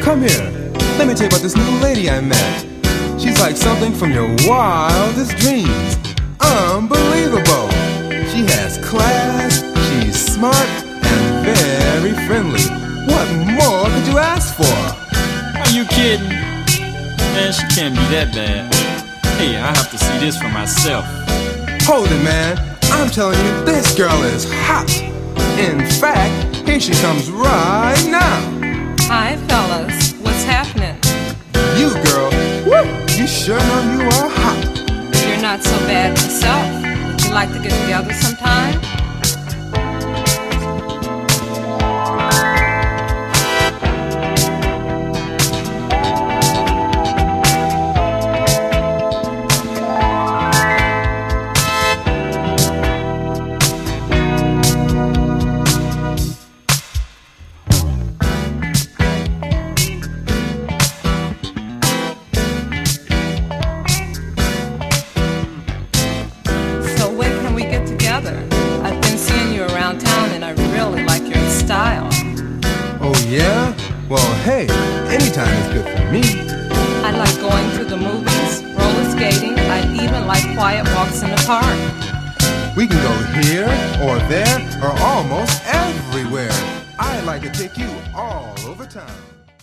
come here. Let me tell you about this new lady I met. She's like something from your wildest dreams. Unbelievable. She has class, she's smart, and very friendly. What more could you ask for? Are you kidding? Man, she can't be that bad. Hey, I have to see this for myself. Hold it, man. I'm telling you, this girl is hot. In fact, here she comes right now. Hi, fellas. What's happening? You, girl, woo, you sure know you are hot. You're not so bad yourself. Would you like to get together sometime? I've been seeing you around town and I really like your style. Oh yeah? Well, hey, anytime is good for me. I like going to the movies, roller skating. I even like quiet walks in the park. We can go here or there or almost everywhere. I'd like to take you all over town.